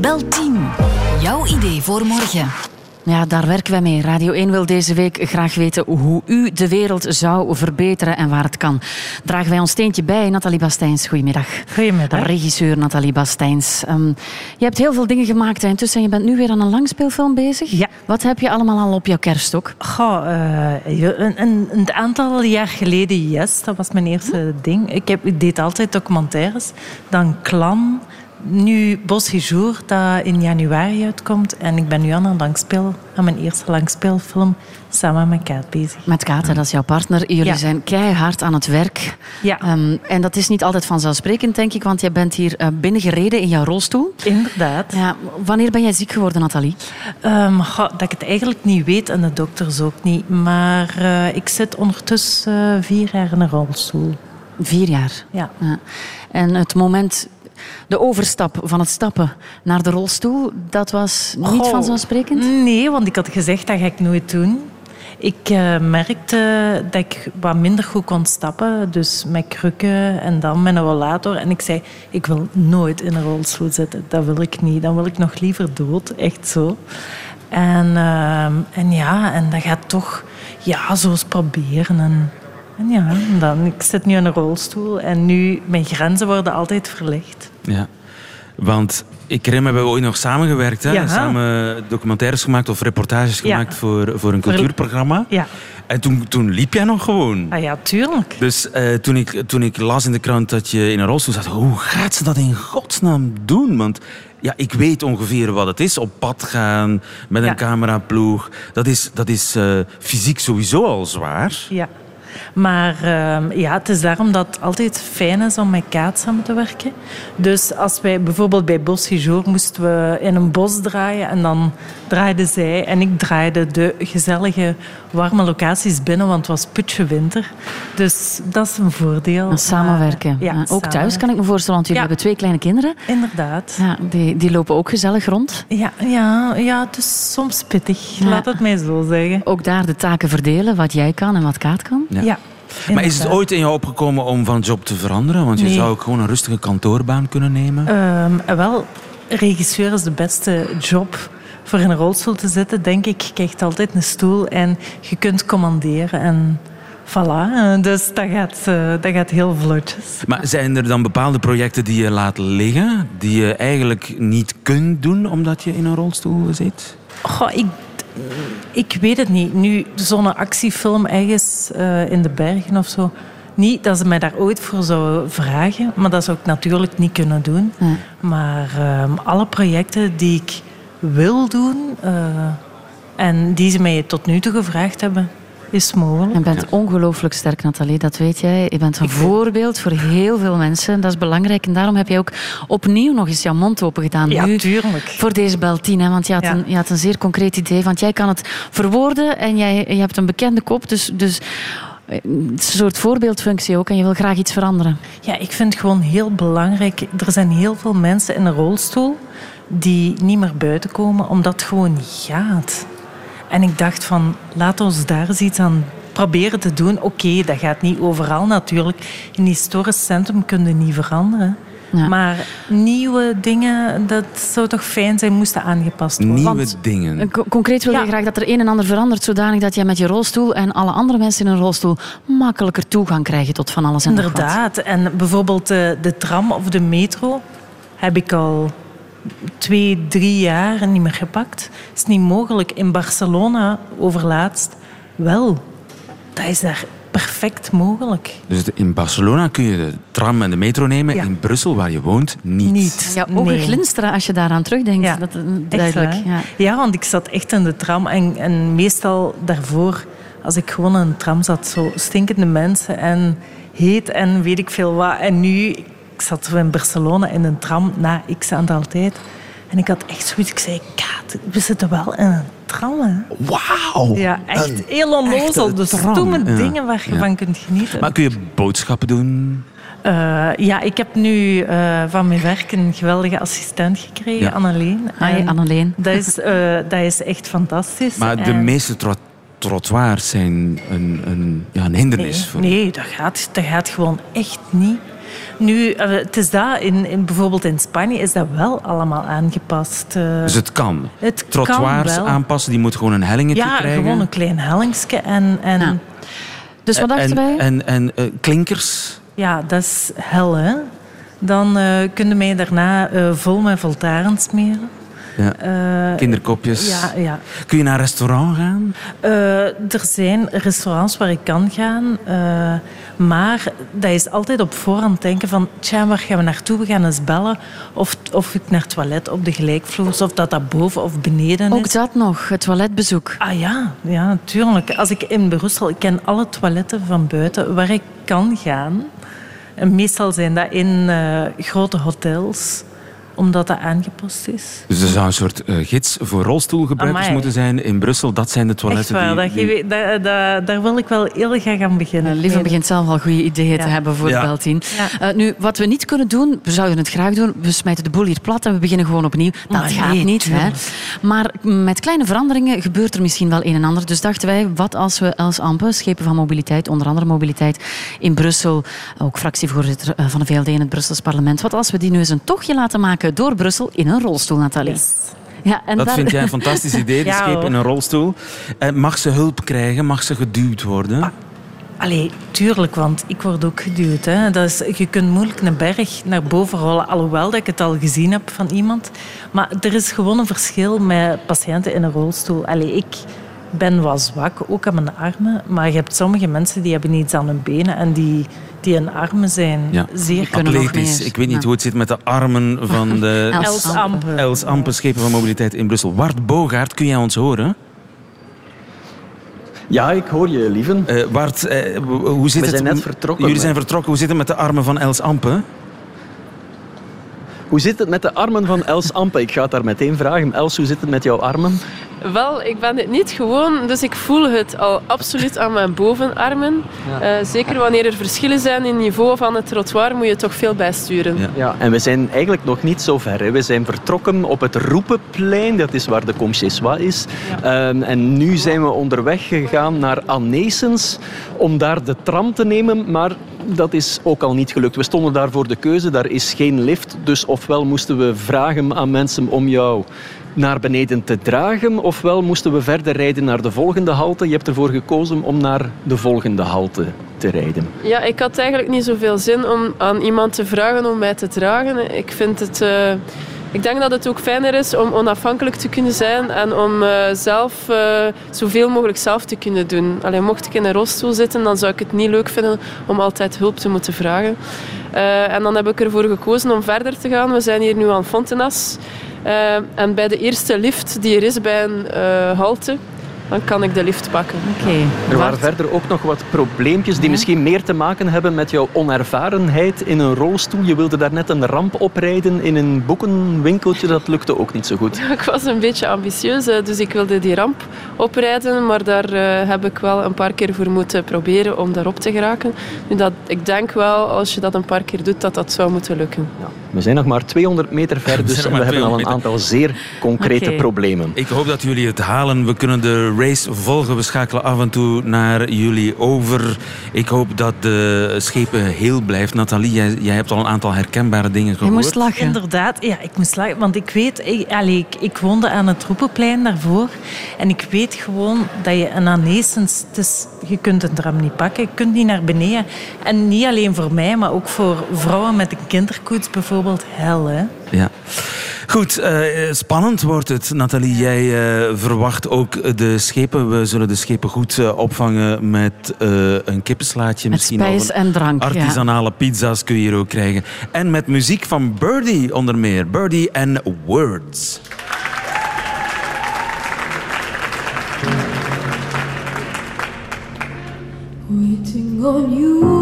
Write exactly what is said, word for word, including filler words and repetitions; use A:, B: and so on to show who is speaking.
A: Bel tien. Jouw idee voor morgen.
B: Ja, daar werken wij mee. Radio één wil deze week graag weten hoe u de wereld zou verbeteren en waar het kan. Dragen wij ons steentje bij. Nathalie Bastijns, goedemiddag.
C: Goedemiddag.
B: Regisseur Nathalie Bastijns. Um, je hebt heel veel dingen gemaakt intussen en je bent nu weer aan een langspeelfilm bezig.
C: Ja.
B: Wat heb je allemaal al op jouw kerststok?
C: Goh, uh, een, een, een aantal jaar geleden, yes. Dat was mijn eerste ding. Ik, heb, ik deed altijd documentaires. Dan Clan. Nu Bosséjour, dat in januari uitkomt. En ik ben nu aan een langspeel, aan mijn eerste langspeelfilm, samen met Kaat bezig.
B: Met Kaat, dat is jouw partner. Jullie
C: Ja.
B: zijn keihard aan het werk.
C: Ja.
B: Um, en dat is niet altijd vanzelfsprekend, denk ik, want jij bent hier uh, binnengereden in jouw rolstoel.
C: Inderdaad.
B: Ja, wanneer ben jij ziek geworden, Nathalie?
C: Um, goh, dat ik het eigenlijk niet weet en de dokters ook niet. Maar uh, ik zit ondertussen uh, vier jaar in een rolstoel.
B: Vier jaar.
C: Ja.
B: Ja. En het moment, de overstap van het stappen naar de rolstoel, dat was niet
C: Goh,
B: vanzelfsprekend?
C: Nee, want ik had gezegd, dat ga ik nooit doen. Ik uh, merkte dat ik wat minder goed kon stappen. Dus met krukken en dan met een rollator. En ik zei, ik wil nooit in een rolstoel zitten. Dat wil ik niet. Dan wil ik nog liever dood. Echt zo. En, uh, en ja, en dat gaat toch ja, zo eens proberen. En, en ja, en dan, ik zit nu in een rolstoel. En nu, mijn grenzen worden altijd verlegd.
D: Ja, want ik herinner me, we hebben ooit nog samengewerkt. Hè?
C: Ja.
D: Samen documentaires gemaakt of reportages
C: Ja.
D: gemaakt voor, voor een cultuurprogramma.
C: Ja.
D: En toen, toen liep jij nog gewoon.
C: Ah ja, tuurlijk.
D: Dus uh, toen, ik, toen ik las in de krant dat je in een rolstoel zat, hoe gaat ze dat in godsnaam doen? Want ja, ik weet ongeveer wat het is. Op pad gaan met een
C: Ja.
D: cameraploeg. Dat is, dat is uh, fysiek sowieso al zwaar.
C: Ja. Maar uh, ja, het is daarom dat het altijd fijn is om met Kaat samen te werken. Dus als wij bijvoorbeeld bij Bosséjour moesten we in een bos draaien en dan draaide zij en ik draaide de gezellige, warme locaties binnen, want het was putje winter. Dus dat is een voordeel.
B: Dat samenwerken.
C: Maar, ja,
B: Ja, ook
C: samen.
B: thuis kan ik me voorstellen, want jullie
C: Ja.
B: hebben twee kleine kinderen.
C: Inderdaad.
B: Ja, die, die lopen ook gezellig rond.
C: Ja, ja, ja, het is soms pittig.
B: Ja.
C: Laat het mij zo zeggen.
B: Ook daar de taken verdelen, wat jij kan en wat Kaat kan.
D: Ja.
C: Ja.
D: Maar is het
C: inderdaad.
D: ooit in jou opgekomen om van job te veranderen? Want je
C: Nee.
D: zou ook gewoon een rustige kantoorbaan kunnen nemen.
C: Um, wel, regisseur is de beste job. Voor in een rolstoel te zitten, denk ik, je krijgt altijd een stoel en je kunt commanderen. En voilà, dus dat gaat, uh, dat gaat heel vlotjes.
D: Maar zijn er dan bepaalde projecten die je laat liggen, die je eigenlijk niet kunt doen omdat je in een rolstoel zit?
C: Goh, ik, ik weet het niet. Nu, zo'n actiefilm ergens uh, in de bergen of zo. Niet dat ze mij daar ooit voor zouden vragen, maar dat zou ik natuurlijk niet kunnen doen.
B: Ja.
C: Maar um, alle projecten die ik wil doen uh, en die ze mij tot nu toe gevraagd hebben, is mogelijk.
B: Je bent ongelooflijk sterk, Nathalie, dat weet jij. Je bent een voorbeeld voor heel veel mensen. Dat is belangrijk. En daarom heb jij ook opnieuw nog eens jouw mond open gedaan.
C: Ja,
B: nu,
C: tuurlijk.
B: voor deze Bel tien. Hè? Want je had,
C: Ja.
B: een, je had een zeer concreet idee. Want jij kan het verwoorden en jij, je hebt een bekende kop. Dus, dus het is een soort voorbeeldfunctie ook. En je wil graag iets veranderen.
C: Ja, ik vind het gewoon heel belangrijk. Er zijn heel veel mensen in een rolstoel die niet meer buiten komen omdat het gewoon niet gaat. En ik dacht van, laat ons daar eens iets aan proberen te doen. Oké, okay, dat gaat niet overal natuurlijk. In een historisch centrum kun je niet veranderen.
B: Ja.
C: Maar nieuwe dingen, dat zou toch fijn zijn, moesten aangepast worden.
D: Nieuwe
C: Want,
D: dingen.
B: Co- Concreet wil je
C: Ja.
B: graag dat er een en ander verandert, zodanig dat jij met je rolstoel en alle andere mensen in een rolstoel makkelijker toegang krijgen tot van alles en nog wat.
C: inderdaad. En bijvoorbeeld de, de tram of de metro heb ik al twee, drie jaar niet meer gepakt. Is niet mogelijk. In Barcelona, overlaatst, wel. Dat is daar perfect mogelijk.
D: Dus in Barcelona kun je de tram en de metro nemen.
C: Ja.
D: In Brussel, waar je woont, niet.
C: Niet.
B: Ja, ogen
C: Nee.
B: glinsteren als je daaraan terugdenkt.
C: Ja,
B: Dat, eh,
C: echt
B: duidelijk.
C: waar.
B: Ja.
C: Ja, want ik zat echt in de tram. En, en meestal daarvoor, als ik gewoon in een tram zat, zo stinkende mensen en heet en weet ik veel wat. En nu, ik zat zo in Barcelona in een tram na x aantal tijd. En ik had echt zoiets, ik zei, Kaat, we zitten wel in een tram, hè.
D: Wauw!
C: Ja, echt
D: Een
C: heel onnozel.
D: echte
C: De
D: tram.
C: stomme
D: Ja.
C: dingen waar je
D: Ja.
C: van kunt genieten.
D: Maar kun je boodschappen doen?
C: Uh, ja, ik heb nu uh, van mijn werk een geweldige assistent gekregen,
D: Ja.
C: Anneleen.
B: Hi,
C: En
B: Anneleen.
C: Dat is, uh, dat is echt fantastisch.
D: Maar de
C: En-
D: meeste tro- trottoirs zijn een, een, ja, een hindernis.
C: Nee,
D: voor
C: nee dat, gaat, dat gaat gewoon echt niet. Nu, het is dat, in, in, bijvoorbeeld in Spanje is dat wel allemaal aangepast. Uh,
D: dus het kan?
C: Het
D: Trottoirs
C: kan wel.
D: aanpassen, die moet gewoon een hellingetje
C: ja,
D: krijgen?
C: Ja, gewoon een klein hellingsje. En, en,
B: ja. Dus wat dachten
D: en,
B: wij?
D: En, en uh, klinkers?
C: Ja, dat is hel, hè. Dan uh, kun je mij daarna uh, vol met voltaren smeren.
D: Ja. Uh, Kinderkopjes.
C: Ja, ja.
D: Kun je naar een restaurant gaan?
C: Uh, er zijn restaurants waar ik kan gaan. Uh, maar dat is altijd op voorhand denken van... Tja, waar gaan we naartoe? We gaan eens bellen. Of, of ik naar het toilet op de gelijkvloers. Of dat dat boven of beneden is.
B: Ook dat nog, het toiletbezoek.
C: Ah ja, ja, natuurlijk. Als ik in Brussel... Ik ken alle toiletten van buiten waar ik kan gaan. En meestal zijn dat in uh, grote hotels... omdat dat aangepast is.
D: Dus er zou een soort uh, gids voor rolstoelgebruikers
C: Amai.
D: moeten zijn in Brussel. Dat zijn de toiletten
C: Echt waar,
D: die... die...
C: Dat, dat, dat, daar wil ik wel heel graag aan beginnen.
B: Uh, Lieve begint zelf al goede ideeën ja. te hebben voor
D: ja.
B: Beltien.
C: Ja.
B: Uh, nu, wat we niet kunnen doen, we zouden het graag doen, we smijten de boel hier plat en we beginnen gewoon opnieuw. Dat
C: maar
B: gaat
C: nee,
B: niet. Hè? Maar met kleine veranderingen gebeurt er misschien wel een en ander. Dus dachten wij, wat als we Els Ampe, schepen van mobiliteit, onder andere mobiliteit in Brussel, ook fractievoorzitter van de V L D in het Brussels parlement, wat als we die nu eens een tochtje laten maken door Brussel in een rolstoel, Nathalie.
C: Yes.
B: Ja, en
D: dat
B: daar...
D: vind jij een fantastisch idee, die
C: ja,
D: scheep in een rolstoel. Uh, mag ze hulp krijgen? Mag ze geduwd worden?
C: Ah, allee, tuurlijk, want ik word ook geduwd. Hè. Dat is, je kunt moeilijk een berg naar boven rollen, alhoewel dat ik het al gezien heb van iemand. Maar er is gewoon een verschil met patiënten in een rolstoel. Allee, ik ben wat zwak, ook aan mijn armen. Maar je hebt sommige mensen die hebben iets aan hun benen en die... die hun armen zijn
D: ja.
C: zeer
D: atletisch. Ik weet niet ja. hoe het zit met de armen van de
C: Els Ampe.
D: Els Ampe, schepen van mobiliteit in Brussel. Wart Bogaert, kun jij ons horen?
E: Ja, ik hoor je, lieven.
D: Uh, Wart, uh, hoe zit
E: We
D: het?
E: zijn net vertrokken.
D: Jullie zijn vertrokken. Hoe zit het met de armen van Els Ampe?
E: Hoe zit het met de armen van Els Ampe? Ik ga het daar meteen vragen. Els, hoe zit het met jouw armen?
F: Wel, ik ben dit niet gewoon, dus ik voel het al absoluut aan mijn bovenarmen. Ja. Uh, zeker wanneer er verschillen zijn in niveau van het trottoir, moet je toch veel bijsturen.
E: Ja. Ja, en we zijn eigenlijk nog niet zo ver. Hè. We zijn vertrokken op het Roepenplein, dat is waar de Concessois is. Ja. Um, en nu zijn we onderweg gegaan naar Anneessens om daar de tram te nemen, maar dat is ook al niet gelukt. We stonden daar voor de keuze, daar is geen lift, dus ofwel moesten we vragen aan mensen om jou naar beneden te dragen, ofwel moesten we verder rijden naar de volgende halte. Je hebt ervoor gekozen om naar de volgende halte te rijden.
F: Ja, ik had eigenlijk niet zoveel zin om aan iemand te vragen om mij te dragen. Ik vind het... Uh... Ik denk dat het ook fijner is om onafhankelijk te kunnen zijn en om uh, zelf uh, zoveel mogelijk zelf te kunnen doen. Allee, mocht ik in een rolstoel zitten, dan zou ik het niet leuk vinden om altijd hulp te moeten vragen. Uh, en dan heb ik ervoor gekozen om verder te gaan. We zijn hier nu aan Fontenas. Uh, en bij de eerste lift die er is bij een uh, halte, dan kan ik de lift pakken.
B: Okay.
E: Er waren verder ook nog wat probleempjes die ja. misschien meer te maken hebben met jouw onervarenheid in een rolstoel. Je wilde daar net een ramp oprijden in een boekenwinkeltje. Dat lukte ook niet zo goed.
F: Ja, ik was een beetje ambitieus, dus ik wilde die ramp oprijden. Maar daar uh, heb ik wel een paar keer voor moeten proberen om daarop te geraken. Nu dat, ik denk wel, als je dat een paar keer doet, dat dat zou moeten lukken.
E: Ja. We zijn nog maar tweehonderd meter ver, dus we, we hebben al een aantal zeer concrete okay. problemen.
D: Ik hoop dat jullie het halen. We kunnen de race volgen. We schakelen af en toe naar jullie over. Ik hoop dat de schepen heel blijft. Nathalie, jij, jij hebt al een aantal herkenbare dingen gehoord.
B: Je moest lachen.
C: Inderdaad, ja, ik moest lachen. Want ik weet, ik, allez, ik, ik woonde aan het Roepenplein daarvoor. En ik weet gewoon dat je een Anneessens... Dus je kunt een tram niet pakken, je kunt niet naar beneden. En niet alleen voor mij, maar ook voor vrouwen met een kinderkoets bijvoorbeeld. Hel, hè?
D: Ja. Goed, uh, spannend wordt het. Nathalie, jij uh, verwacht ook de schepen. We zullen de schepen goed uh, opvangen met uh, een kippenslaatje.
B: Met
D: misschien
B: spijs en drank.
D: Artisanale
B: ja.
D: pizza's kun je hier ook krijgen. En met muziek van Birdie onder meer. Birdie en Words.
G: Waiting on you.